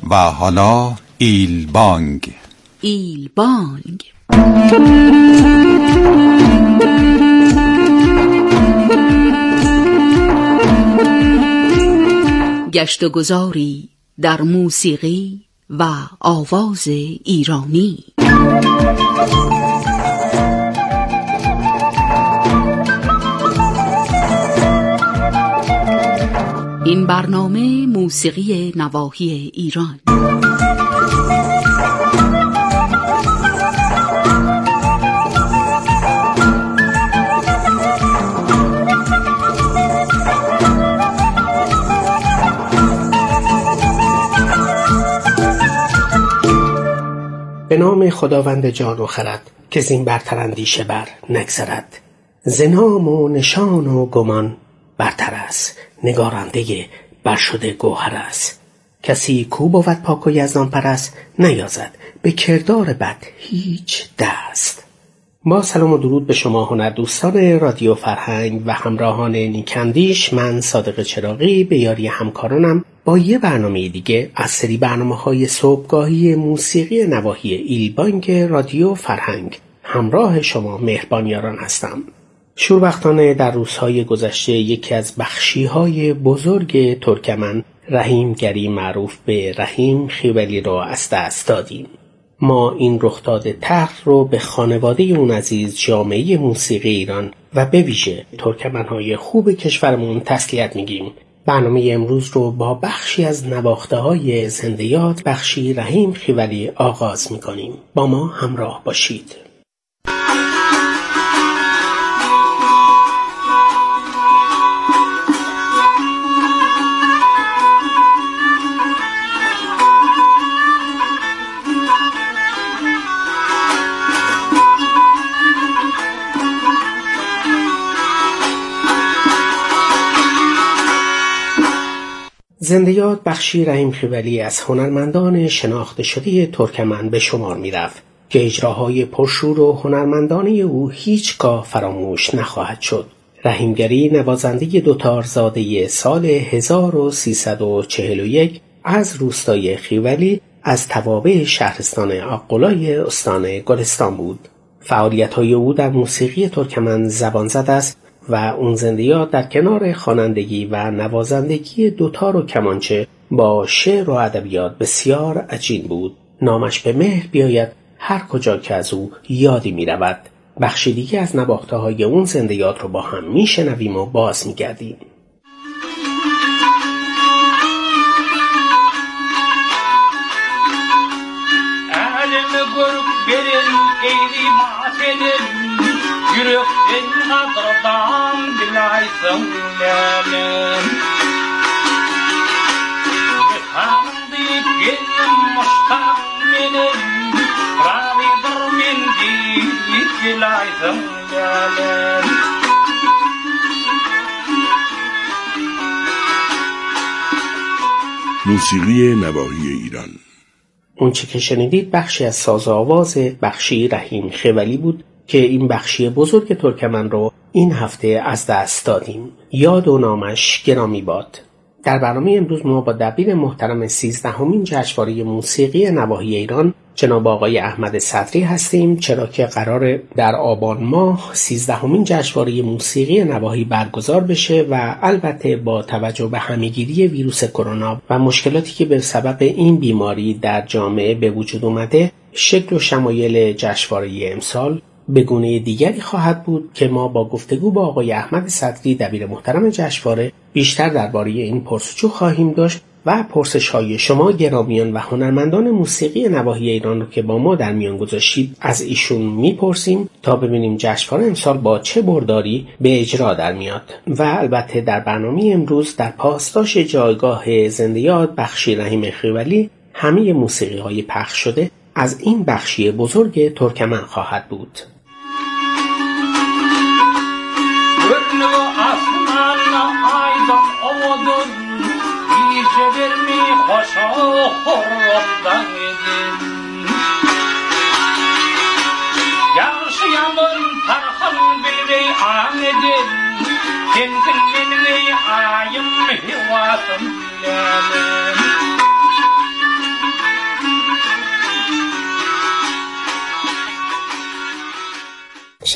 و حالا ایلبانگ. ایلبانگ. گشت و گذاری در موسیقی و آواز ایرانی. این برنامه موسیقی نواحی ایران. به نام خداوند جان و خرد که زین برتر اندیشه بر نگذرد. ز نام و نشان و گمان برتر است، نگارنده برشده گوهر است. کسی کو بود پاک و یزدان پرست، نیازد به کردار بد هیچ دست. با سلام و درود به شما هنردوستان رادیو فرهنگ و همراهان نیکندیش، من صادق چراغی به یاری همکارانم با یه برنامه دیگه از سری برنامه‌های صبحگاهی موسیقی نواحی ایلبانگ رادیو فرهنگ همراه شما مهربان یاران هستم. شوربختانه در روزهای گذشته یکی از بخشی‌های بزرگ ترکمن، رحیمگری معروف به رحیم خیولی رو از دست دادیم. ما این رخداد تلخ رو به خانواده اون عزیز، جامعه موسیقی ایران و به ویژه ترکمن‌های خوب کشورمون تسلیت میگیم. برنامه امروز رو با بخشی از نواخته‌های زنده یاد بخشی رحیم خیولی آغاز می‌کنیم. با ما همراه باشید. زنده یاد بخشی رحیم خیولی از هنرمندان شناخته شده ترکمن به شمار می رفت که اجراهای پرشور و هنرمندانه او هیچگاه فراموش نخواهد شد. رحیمگری نوازنده دوتار زاده سال 1341 از روستای خیولی از توابع شهرستان آقلای استان گلستان بود. فعالیت‌های او در موسیقی ترکمن زبان زد است و اون زنده یاد در کنار خوانندگی و نوازندگی دوتار و کمانچه با شعر و ادبیات بسیار عجین بود. نامش به مهر بیاید هر کجا که از او یادی می رود. بخشی دیگه از نواخته‌های اون زنده یاد رو با هم می شنویم و باز می گردیم. Yürekten hatırdan bilaysan yalan Hanım deyip geldim muştak benim Ravidir men deyip bilaysan yalan موسیقی نواحی ایران. اون چه که شنیدید بخشی از ساز و آواز بخشی رحیم خیولی بود که این بخشی بزرگ ترکمن رو این هفته از دست دادیم. یاد و نامش گرامی باد. در برنامه امروز ما با دبیر محترم 13مین جشنواره موسیقی نواحی ایران جناب آقای احمد صدری هستیم، چرا که قرار در آبان ماه 13مین جشنواره موسیقی نواحی برگزار بشه و البته با توجه به همه‌گیری ویروس کرونا و مشکلاتی که به سبب این بیماری در جامعه به وجود اومده، شکل و شمایل جشنواره امسال به گونه دیگری خواهد بود که ما با گفتگو با آقای احمد صدری دبیر محترم جشنواره بیشتر درباره این پرسجو خواهیم داشت و پرسش‌های شما گرامیان و هنرمندان موسیقی نواحی ایران رو که با ما در میان گذاشتید از ایشون میپرسیم تا ببینیم جشنواره امسال با چه برداری به اجرا در میاد. و البته در برنامه امروز در پاسداشت جایگاه زنده یاد بخشی رحیم خیولی همه موسیقی‌های پخش شده از این بخشی بزرگ ترکمن خواهد بود.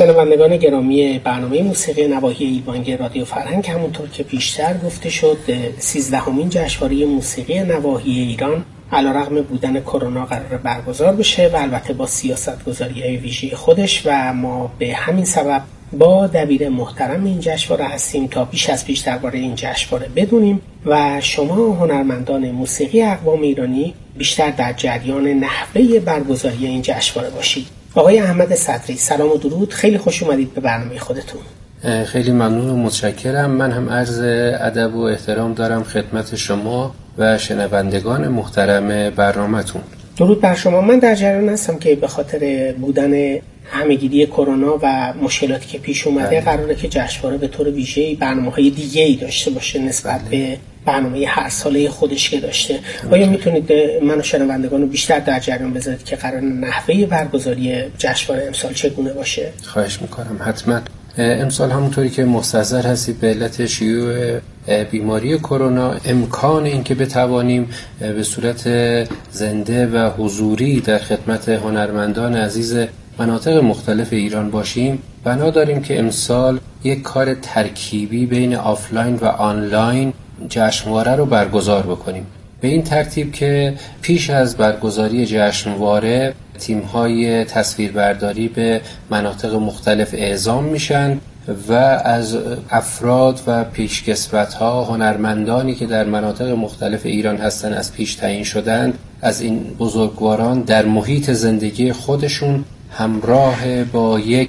شنوندگان گرامی برنامه موسیقی نواحی ایلبانگ رادیو فرهنگ، همونطور که پیشتر گفته شد 13مین جشنواره موسیقی نواحی ایران علیرغم بودن کرونا قرار برگزار بشه و البته با سیاست‌گذاری ویژه خودش و ما به همین سبب با دبیر محترم این جشنواره هستیم تا بیش از پیش درباره این جشنواره بدونیم و شما هنرمندان موسیقی اقوام ایرانی بیشتر در جریان نحوه برگزاری این جشنواره باشید. آقای احمد صدری، سلام و درود، خیلی خوش اومدید به برنامه خودتون. خیلی ممنون و متشکرم. من هم عرض ادب و احترام دارم خدمت شما و شنوندگان محترم برنامه‌تون. درود بر شما. من در جریان هستم که به خاطر بودن همه‌گیری کرونا و مشکلاتی که پیش اومده قراره که جشنواره به طور ویژه‌ای برنامه‌های دیگه‌ای داشته باشه نسبت به برنامه هر ساله خودش که داشته. آیا میتونید من و شنوندگان رو بیشتر در جریان بذارید که قرار نحوه برگزاری جشنواره امسال چگونه باشه؟ خواهش میکنم. حتما. امسال همونطوری که مستحضر هستید به علت شیوع بیماری کرونا امکان این که بتوانیم به صورت زنده و حضوری در خدمت هنرمندان عزیز مناطق مختلف ایران باشیم بنا داریم که امسال یک کار ترکیبی بین آفلاین و آنلاین جشنواره رو برگزار بکنیم، به این ترتیب که پیش از برگزاری جشنواره تیم‌های تصویربرداری به مناطق مختلف اعزام میشن و از افراد و پیشکسوت‌ها، هنرمندانی که در مناطق مختلف ایران هستن از پیش تعیین شدند، از این بزرگواران در محیط زندگی خودشون همراه با یک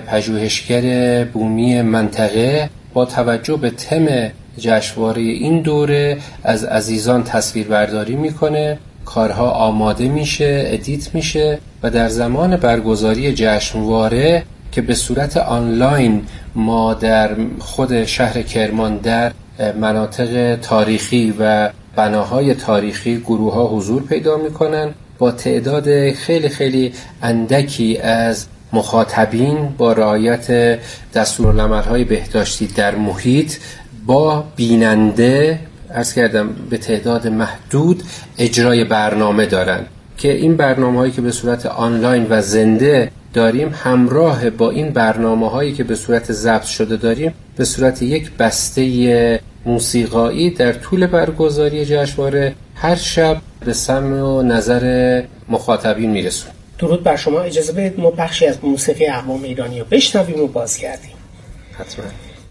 پژوهشگر بومی منطقه با توجه به تم جشنواره این دوره از عزیزان تصویربرداری میکنه، کارها آماده میشه، ادیت میشه و در زمان برگزاری جشنواره که به صورت آنلاین ما در خود شهر کرمان در مناطق تاریخی و بناهای تاریخی گروه ها حضور پیدا میکنن با تعداد خیلی خیلی اندکی از مخاطبین با رعایت دستورالعمل‌های بهداشتی در محیط با بیننده عرض کردم به تعداد محدود اجرای برنامه دارن که این برنامه‌هایی که به صورت آنلاین و زنده داریم همراه با این برنامه‌هایی که به صورت ضبط شده داریم به صورت یک بسته موسیقایی در طول برگزاری جشنواره هر شب به سمع و نظر مخاطبین میرسون. درود بر شما. اجازه بدید ما بخشی از موسیقی اقوام ایرانی رو بشنویم و بازگردیم. حتما.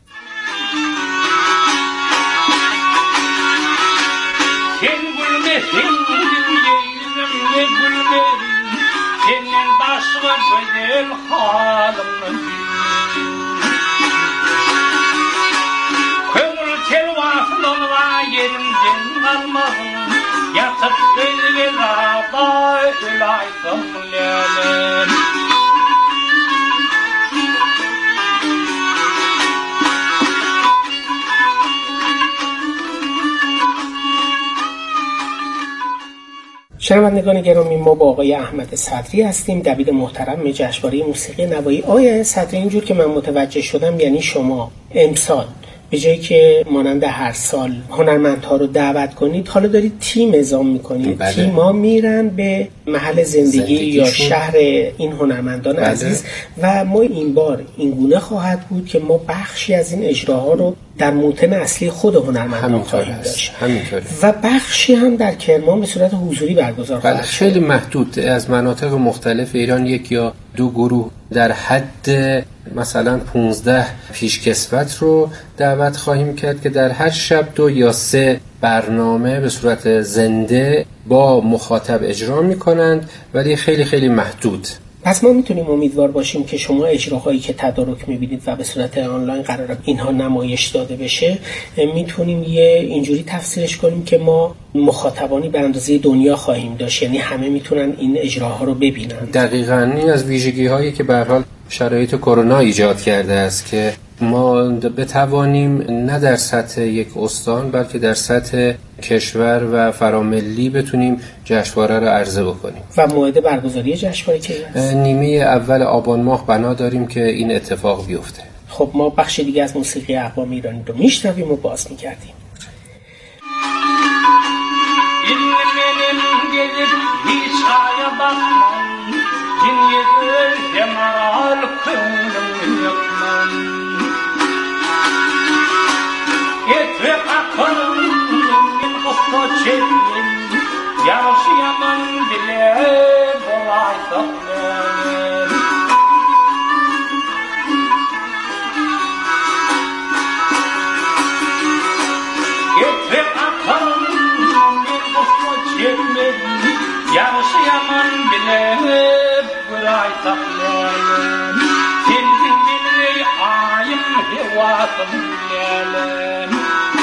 Senin başka güzel halım Kömür telvaflığına yerimden kalmazım Yatıp gölge dağda ölaysın lelim شنوندگان گرامی، ما با آقای احمد صدری هستیم، دبیر محترم جشنواره موسیقی نواحی. آقای صدری، اینجور که من متوجه شدم یعنی شما امسال به جایی که مانند هر سال هنرمندها رو دعوت کنید حالا دارید تیم اعزام میکنید. بله. تیم‌ها میرن به محل زندگی یا شهر این هنرمندان بله. عزیز و ما این بار این گونه خواهد بود که ما بخشی از این اجراها رو در موطن اصلی خود هنرمندان خواهیم داشت و بخشی هم در کرمان به صورت حضوری برگزار خواهد شد. خیلی محدود از مناطق مختلف ایران یک یا دو گروه در حد مثلا 15 پیشکسوت رو دعوت خواهیم کرد که در هر شب 2 یا 3 برنامه به صورت زنده با مخاطب اجرا می‌کنند، ولی خیلی خیلی محدود. پس ما میتونیم امیدوار باشیم که شما اجراهایی که تدارک میبینید و به صورت آنلاین قراره اینها نمایش داده بشه میتونیم اینجوری تفسیرش کنیم که ما مخاطبانی به اندازه دنیا خواهیم داشت، یعنی همه میتونن این اجراها رو ببینن. دقیقاً این از ویژگی هایی که به هر حال شرایط کرونا ایجاد کرده است که ما بتوانیم نه در سطح یک استان بلکه در سطح کشور و فراملی بتونیم جشنواره را عرضه بکنیم. و موعد برگزاری جشنواره کی است؟ نیمه اول آبان ماه بنا داریم که این اتفاق بیفته. خب ما بخش دیگه از موسیقی اقوام ایرانی رو میشنویم و باز میگردیم. hiç aya bakmam, din yedir hemaral könlüm çekin yaşayamam bile kolay saklanır. Getir atalım bir kusma çekin yaşayamam bile kolay saklanır. Kendin bilir ayım hevasım lelim.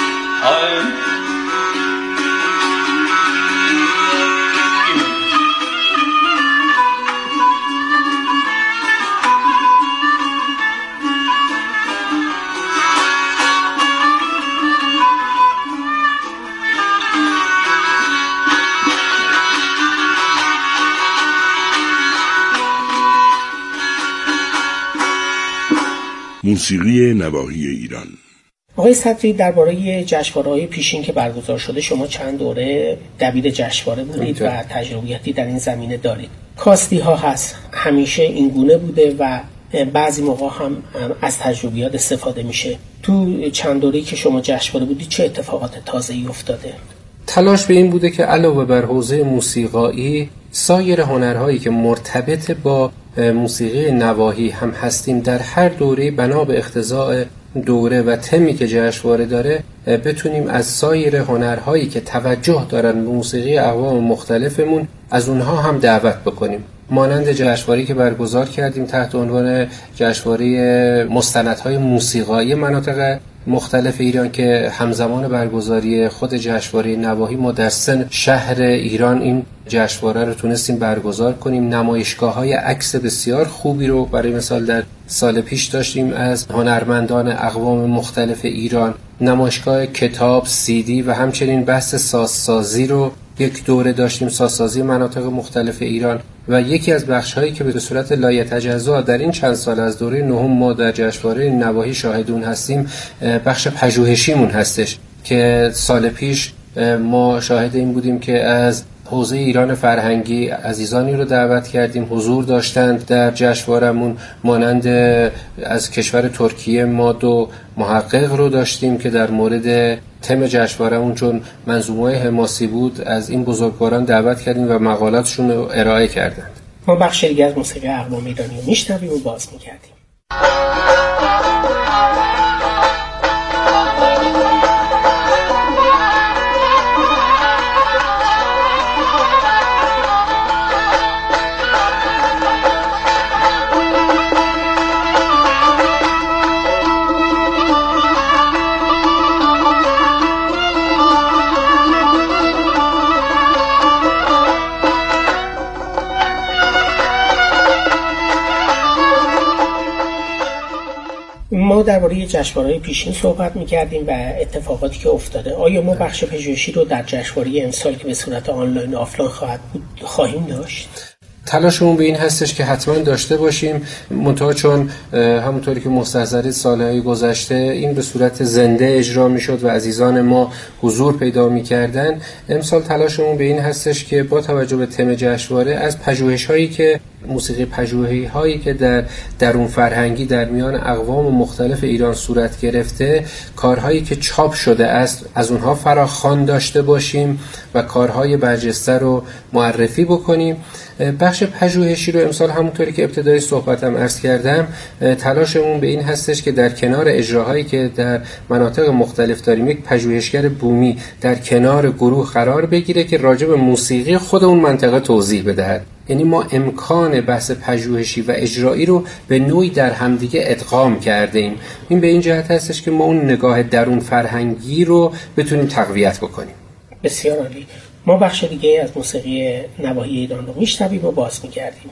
موسیقی نواحی ایران. آقای صدری، درباره جشنواره‌های پیشین که برگزار شده شما چند دوره دبیر جشنواره بودید و تجربیاتی در این زمینه دارید. کاستی ها هست، همیشه این گونه بوده و بعضی موقع هم از تجربیات استفاده میشه. تو چند دوره‌ای که شما جشنواره بودید چه اتفاقات تازه‌ای افتاده؟ تلاش به این بوده که علاوه بر حوزه موسیقایی سایر هنرهایی که مرتبط با موسیقی نواحی هم هستیم در هر دوره بنا به اقتضاء دوره و تمی که جشنواره داره بتونیم از سایر هنرهایی که توجه دارن به موسیقی اقوام مختلفمون از اونها هم دعوت بکنیم. مانند جشنواره‌ای که برگزار کردیم تحت عنوان جشنواره مستندهای موسیقایی مناطق مختلف ایران که همزمان برگزاری خود جشنواره نواحی ما در 3 شهر ایران این جشنواره رو تونستیم برگزار کنیم. نمایشگاه‌های عکس بسیار خوبی رو برای مثال در سال پیش داشتیم از هنرمندان اقوام مختلف ایران، نمایشگاه کتاب، CD و همچنین بحث سازسازی رو یک دوره داشتیم، سازسازی مناطق مختلف ایران. و یکی از بخش‌هایی که به صورت لایتجزا در این چند سال از دوره نهم ما در جشنواره نواحی شاهدون هستیم بخش پژوهشیمون هستش که سال پیش ما شاهد این بودیم که از حوزه ایران فرهنگی عزیزانی رو دعوت کردیم، حضور داشتند در جشنواره‌مون. مانند از کشور ترکیه ما 2 محقق رو داشتیم که در مورد تم جشنواره‌مون چون منظومه‌های حماسی بود از این بزرگواران دعوت کردیم و مقالاتشون رو ارائه کردند. ما بخش دیگه از موسیقی اقوام ایرانی رو میشنویم و باز می‌گردیم. ما درباره جشنواره‌های پیشین صحبت می‌کردیم و اتفاقاتی که افتاده. آیا ما بخش پژوهشی رو در جشنواره امسال که به صورت آنلاین و آفلاین خواهد بود خواهیم داشت؟ تلاشمون به این هستش که حتما داشته باشیم، منتها چون همونطوری که مستحضرید سالهای گذشته این به صورت زنده اجرا میشد و عزیزان ما حضور پیدا میکردن، امسال تلاشمون به این هستش که با توجه به تم جشنواره از پژوهش‌هایی که موسیقی پژوهش‌هایی که در درون فرهنگی در میان اقوام مختلف ایران صورت گرفته، کارهایی که چاپ شده است از اونها فراخوان داشته باشیم و کارهای برجسته رو معرفی بکنیم. بخش پژوهشی رو امسال همونطوری که ابتدای صحبتم عرض کردم تلاشمون به این هستش که در کنار اجراهایی که در مناطق مختلف داریم یک پژوهشگر بومی در کنار گروه قرار بگیره که راجع به موسیقی خود اون منطقه توضیح بدهد. یعنی ما امکان بحث پژوهشی و اجرایی رو به نوعی در همدیگه ادغام کرده ایم. این به این جهت هستش که ما اون نگاه درون فرهنگی رو بتونیم تقویت بکنیم. بسیار عالی. ما بخش دیگه از موسیقی نواحی ایران رو میشنویم و باز میگردیم.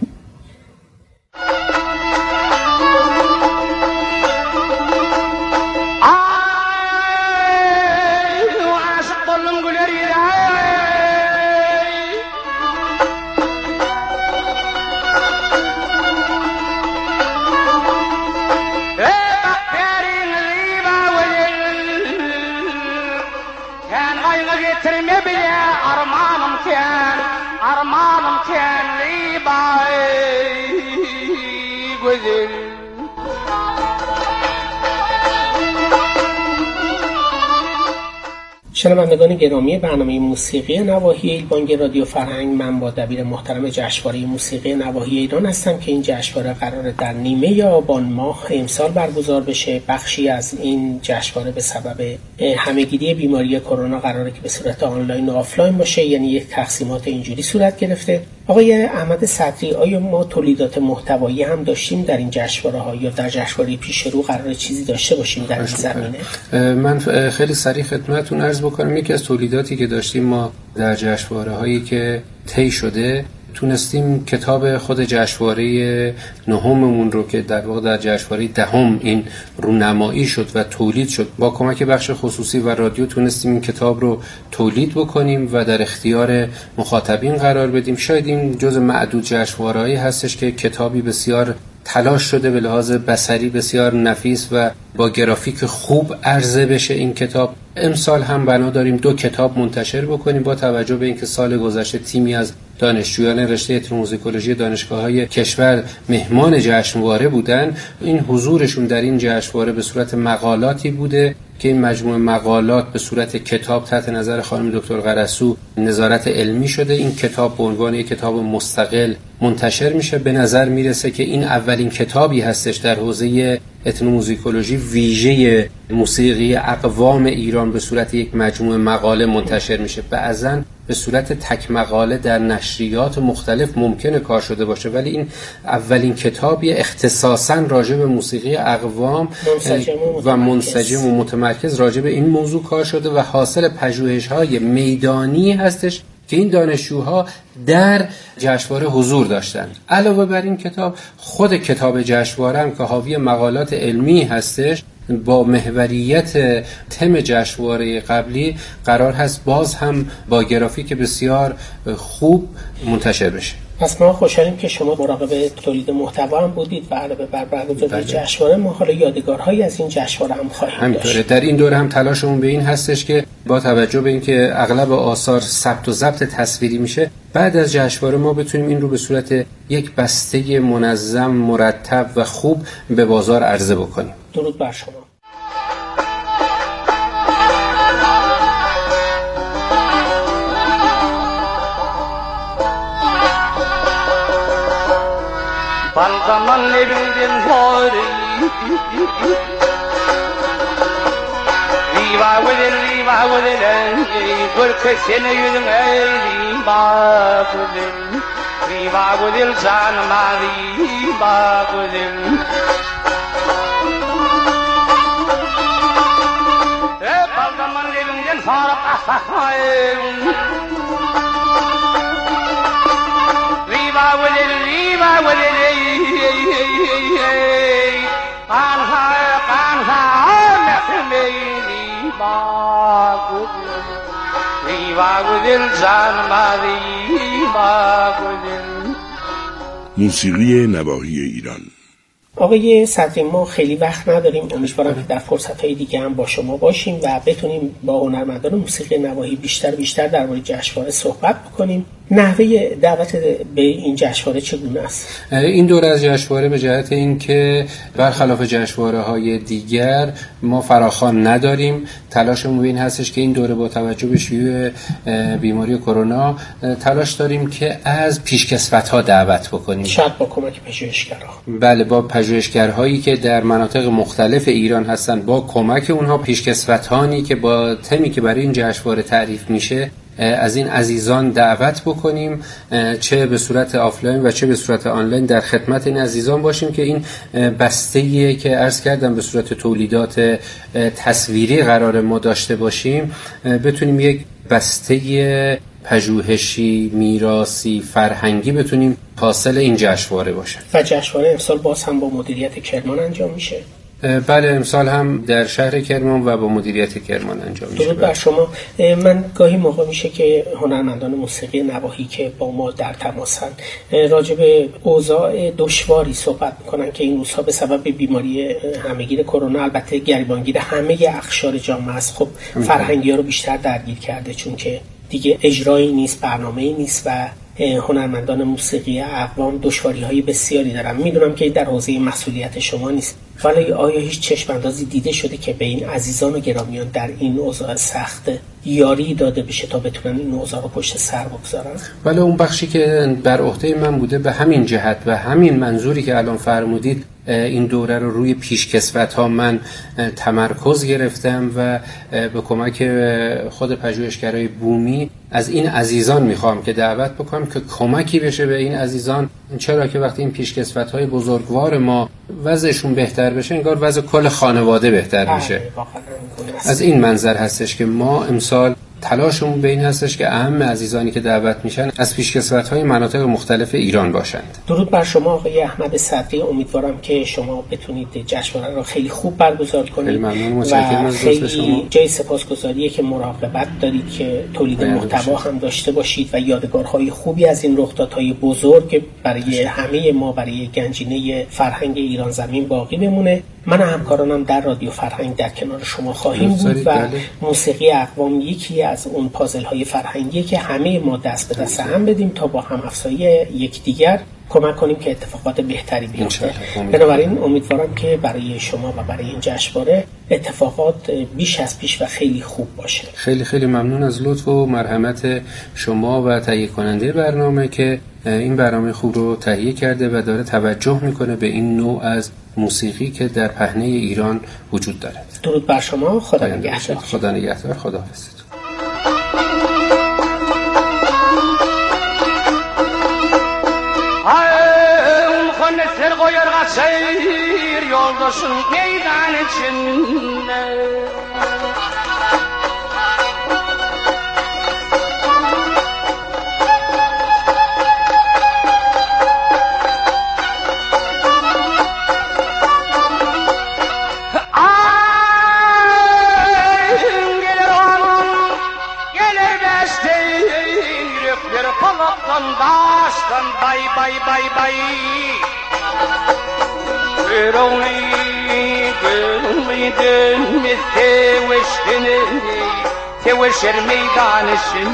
شنوندگان گرامی برنامه موسیقی نواحی ایلبانگ رادیو فرهنگ، من با دبیر محترم جشنواره موسیقی نواحی ایران هستم که این جشنواره قراره در نیمه آبان ماه امسال برگزار بشه. بخشی از این جشنواره به سبب همهگیری بیماری کرونا قراره که به صورت آنلاین و آفلاین باشه، یعنی یک تقسیمات اینجوری صورت گرفته. آقای احمد صدری، آیا ما تولیدات محتوایی هم داشتیم در این جشنواره‌ها یا در جشنواره پیش رو قراره چیزی داشته باشیم در این زمینه؟ من خیلی سریع خدمتتون عرض بکنم. یکی از تولیداتی که داشتیم ما در جشنواره‌هایی که طی شده، تونستیم کتاب خود جشنواره نهممون رو که در واقع در جشنواره دهم این رونمایی شد و تولید شد، با کمک بخش خصوصی و رادیو تونستیم این کتاب رو تولید بکنیم و در اختیار مخاطبین قرار بدیم. شاید این جز معدود جشنواره‌ای هستش که کتابی بسیار تلاش شده به لحاظ بصری بسیار نفیس و با گرافیک خوب عرضه بشه این کتاب. امسال هم بنا داریم 2 کتاب منتشر بکنیم با توجه به اینکه سال گذشته تیمی از دانشجویان رشته اتنوموزیکولوژی دانشگاه‌های کشور مهمان جشنواره بودن. این حضورشون در این جشنواره به صورت مقالاتی بوده که این مجموعه مقالات به صورت کتاب تحت نظر خانم دکتر قرسو نظارت علمی شده. این کتاب به عنوان یک کتاب مستقل منتشر میشه. به نظر میرسه که این اولین کتابی هستش در حوزه اتنوموزیکولوژی ویژه موسیقی اقوام ایران به صورت یک مجموعه مقاله منتشر میشه. بعضن به صورت تک مقاله در نشریات مختلف ممکنه کار شده باشه، ولی این اولین کتابی اختصاصاً راجع به موسیقی اقوام و منسجم و متمرکز راجع به این موضوع کار شده و حاصل پژوهش‌های میدانی هستش که این دانشجوها در جشنواره حضور داشتند. علاوه بر این کتاب، خود کتاب جشنواره هم که حاوی مقالات علمی هستش، با محوریت تم جشنواره قبلی قرار هست باز هم با گرافیک بسیار خوب منتشر بشه. پس ما خوشحالیم که شما مراقب تولید محتوا هم بودید و علاوه بر برگزاری جشنواره ما حالا یادگارهایی از این جشنواره هم خواهیم داشت. در این دوره هم تلاشمون به این هستش که با توجه به اینکه اغلب آثار ثبت و ضبط تصویری میشه، بعد از جشنواره ما بتونیم این رو به صورت یک بسته منظم، مرتب و خوب به بازار عرضه بکنیم. درود بر شما. Balgaman evinden hori Riva within Gurke seni yüzün ey Riva within canıma Riva within Balgaman evinden hori Riva within موسیقی نواحی ایران. آقای صدری، ما خیلی وقت نداریم، امیدوارم که در فرصت‌های دیگه هم با شما باشیم و بتونیم با هنرمندان موسیقی نواحی بیشتر درباره جشنواره صحبت بکنیم. نحوه دعوت به این جشنواره چگونه است؟ این دوره از جشنواره به جهت اینکه برخلاف جشنواره‌های دیگر ما فراخوان نداریم، تلاشمون این هستش که این دوره با توجه به شیوع بیماری کرونا تلاش داریم که از پیشکسوت‌ها دعوت بکنیم. شاید با کمک پژوهشگرها. بله، با پژوهشگرهایی که در مناطق مختلف ایران هستن، با کمک اونها پیشکسوتانی که با تمی که برای این جشنواره تعریف میشه از این عزیزان دعوت بکنیم، چه به صورت آفلاین و چه به صورت آنلاین در خدمت این عزیزان باشیم که این بسته‌ای که عرض کردم به صورت تولیدات تصویری قرار ما داشته باشیم، بتونیم یک بسته پژوهشی، میراثی، فرهنگی بتونیم حاصل این جشنواره باشه. و جشنواره امسال باز هم با مدیریت کرمان انجام میشه؟ بله، امسال هم در شهر کرمان و با مدیریت کرمان انجام میشه. درود بر شما. من گاهی موقع میشه که هنرمندان موسیقی نواحی که با ما در تماسن راجع به اوضاع دشواری صحبت میکنن که این روزها به سبب بیماری همهگیر کرونا البته گریبانگیر همه اقشار جامعه است. خب فرهنگی ها رو بیشتر درگیر کرده، چون که دیگه اجرایی نیست، برنامه‌ای نیست و هنرمندان موسیقی اقوام دشواری‌های بسیاری دارن. میدونم که در حوزه مسئولیت شما نیست، ولی آیا هیچ چشم‌اندازی دیده شده که به این عزیزان و گرامیان در این اوضاع سخت یاری داده بشه تا بتونن این اوضاع رو پشت سر بگذارن؟ ولی اون بخشی که بر عهده من بوده به همین جهت و همین منظوری که الان فرمودید، این دوره رو روی پیشکسوت‌ها من تمرکز گرفتم و به کمک خود پژوهشگرای بومی از این عزیزان میخوام که دعوت بکنم که کمکی بشه به این عزیزان. چرا که وقتی این پیشکسوت‌های بزرگوار ما وضعشون بهتر بشه، انگار وضع کل خانواده بهتر میشه. از این منظر هستش که ما امسال تلاشمون به این هستش که اهم عزیزانی که دعوت میشن از پیشکسوت‌های مناطق مختلف ایران باشند. درود بر شما آقای احمد صدری. امیدوارم که شما بتونید جشنواره را خیلی خوب برگزار کنید. خیلی ممنون، متشکرم از لطف شما. جای سپاسگزاریه که مراقبت دارید که تولید محتوا هم داشته باشید و یادگارهای خوبی از این رخدادهای بزرگ برای همه ما، برای گنجینه فرهنگ ایران زمین باقی بمونه. من و همکارانم در رادیو فرهنگ در کنار شما خواهیم بود و موسیقی اقوام یکی از اون پازل‌های فرهنگی که همه ما دست به دست هم بدیم تا با هم افزایی یکدیگر کمک کنیم که اتفاقات بهتری بیفته. بنابراین امیدوارم که برای شما و برای این جشنواره اتفاقات بیش از پیش و خیلی خوب باشه. خیلی خیلی ممنون از لطف و مرحمت شما و تهیه کننده برنامه که این برنامه خوب رو تهیه کرده و داره توجه میکنه به این نوع از موسیقی که در پهنه ایران وجود دارد. درود بر شما. خدا نگهدار. خدا نگهدار. خداحافظ. Ser koyarga seyir yoldaşın meydan içinde gelir onun gelir desteğin yürekleri palaktan baştan bay bay bay bay Roni gülmüydün biz teveşir meydanışın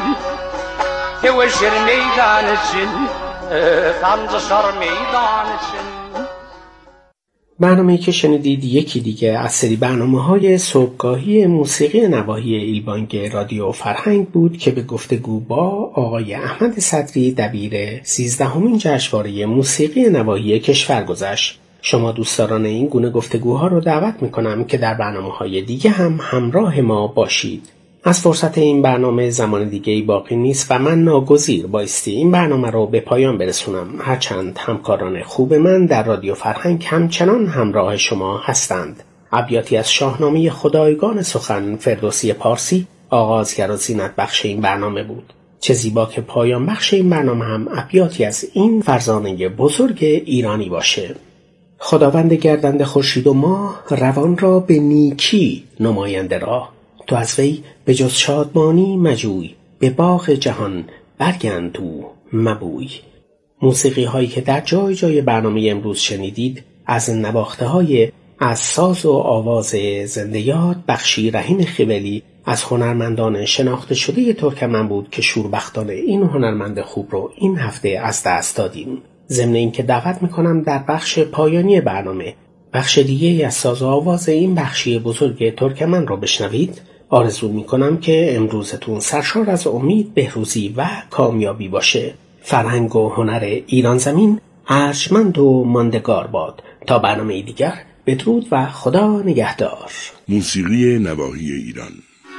sancışar meydanışın. برنامه‌ای که شنیدید یکی دیگه از سری برنامه‌های صبحگاهی موسیقی نواحی ایلبانگ رادیو فرهنگ بود که به گفتگو با آقای احمد صدری دبیر 13مین جشنواره موسیقی نواحی کشور گذشت. شما دوستداران این گونه گفتگوها رو دعوت میکنم که در برنامه‌های دیگه هم همراه ما باشید. از فرصت این برنامه زمان دیگه‌ای باقی نیست و من ناگزیر بایستی این برنامه رو به پایان برسونم، هرچند همکاران خوب من در رادیو فرهنگ همچنان همراه شما هستند. ابیاتی از شاهنامه خدایگان سخن فردوسی پارسی آغازگر و زینت بخش این برنامه بود. چه زیبا که پایان بخش این برنامه هم ابیاتی از این فرزانه بزرگ ایرانی باشه. خداوند گردنده خورشید و ماه روان را به نیکی نماینده را، تو از وی به جز شادمانی مجوی، به باغ جهان برگند او مبوی. موسیقی هایی که در جای جای برنامه امروز شنیدید از نواخته های از ساز و آواز زنده یاد بخشی رحیم خیولی از هنرمندان شناخته شده ترکمن بود که شوربختانه این هنرمند خوب رو این هفته از دست دادیم. ضمن این که دعوت میکنم در بخش پایانی برنامه بخش دیگه از ساز و آواز این بخشی بزرگ ترکمن رو بشنوید. آرزو میکنم که امروزتون سرشار از امید، بهروزی و کامیابی باشه. فرهنگ و هنر ایران زمین ارجمند و ماندگار باد. تا برنامه دیگر بدرود و خدا نگهدار. موسیقی نواحی ایران.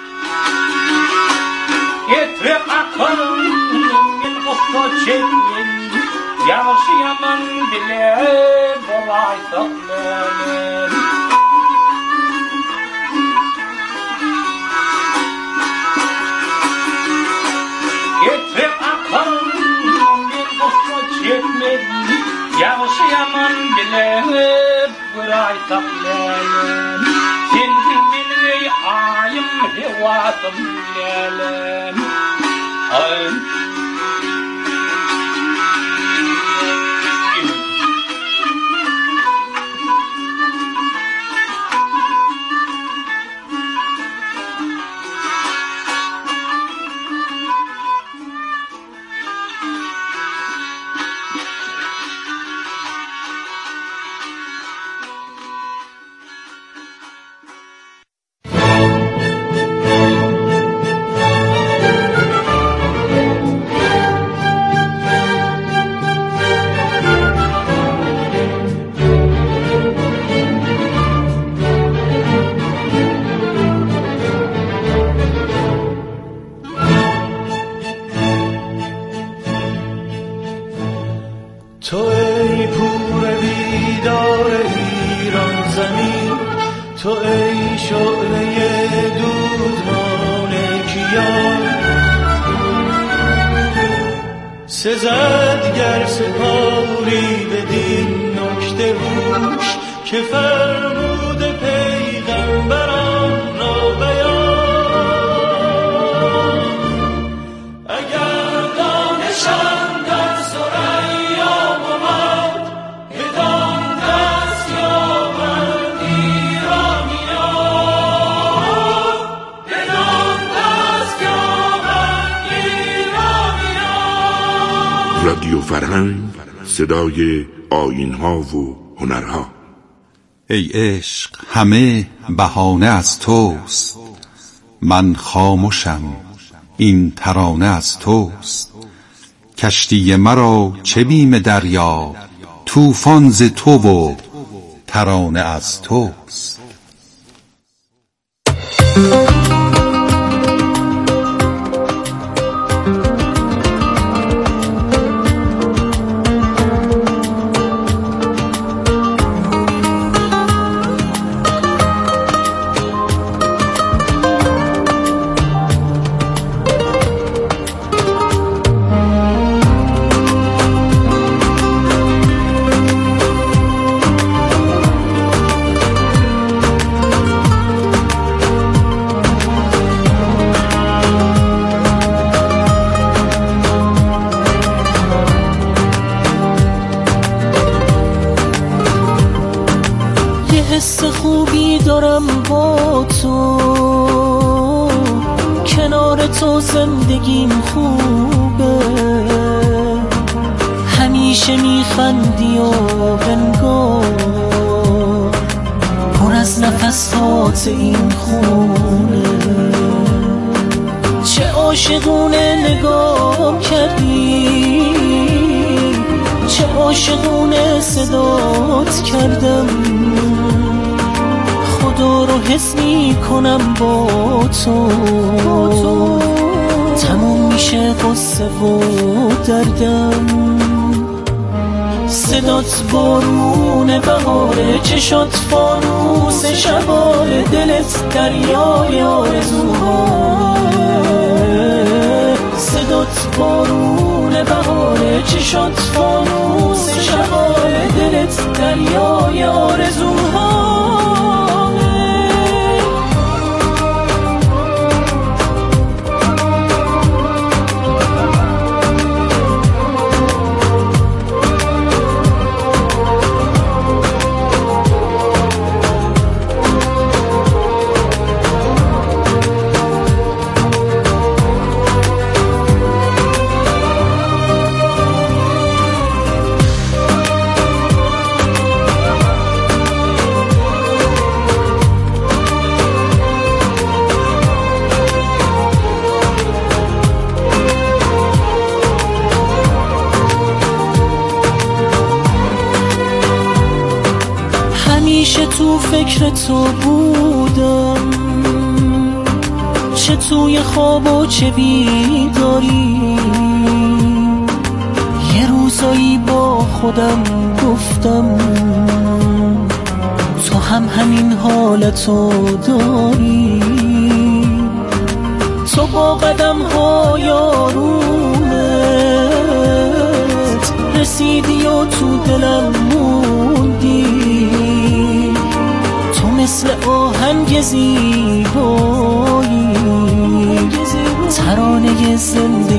Yaşayamam bile kolay saklanır Getirip akalım bir boşta çekmedi Yaşayamam bile kolay saklanır Şimdi bilmeyi ayım hevatım lelim Ayım تو ای پور بیدار ایران زمین، تو ای شعله دودمان کیان. سزد گر سپاری بدین نکته هوش، که فرمود پیغمبران را بیان. اگر دانشم در ثریا بود، بدان دست یابند ایرانیان، بدان دست یابند ایرانیان. رادیو فرهنگ، صدای آیین‌ها و هنرها. ای عشق همه بهانه از توست، من خاموشم این ترانه از توست. کشتی مرا چه بیم دریا، طوفان ز تو و ترانه از توست. حس خوبی دارم با تو، کنار تو زندگیم خوبه. همیشه میخندی و بنگاه پر از نفسات این خونه. چه عاشقونه نگاه کردی، چه عاشقونه صدات کردم. خدا رو حس می کنم با تو، تموم میشه قصه و دردم. صدات بارون بهاره، چشات فانوس شباره، دلت دریای آرزوهاره. صدات بارون بهاره، چشات فانوس شباره، دلت دریای آرزوهاره. همیشه تو فکر تو بودم، چه توی خواب و چه بیداری. یه روزایی با خودم گفتم تو هم همین حالتو داری. تو با قدم های آرومت رسیدی و تو دلم موندی. تو مثل آهنگ زیبایی، ترانه زندگی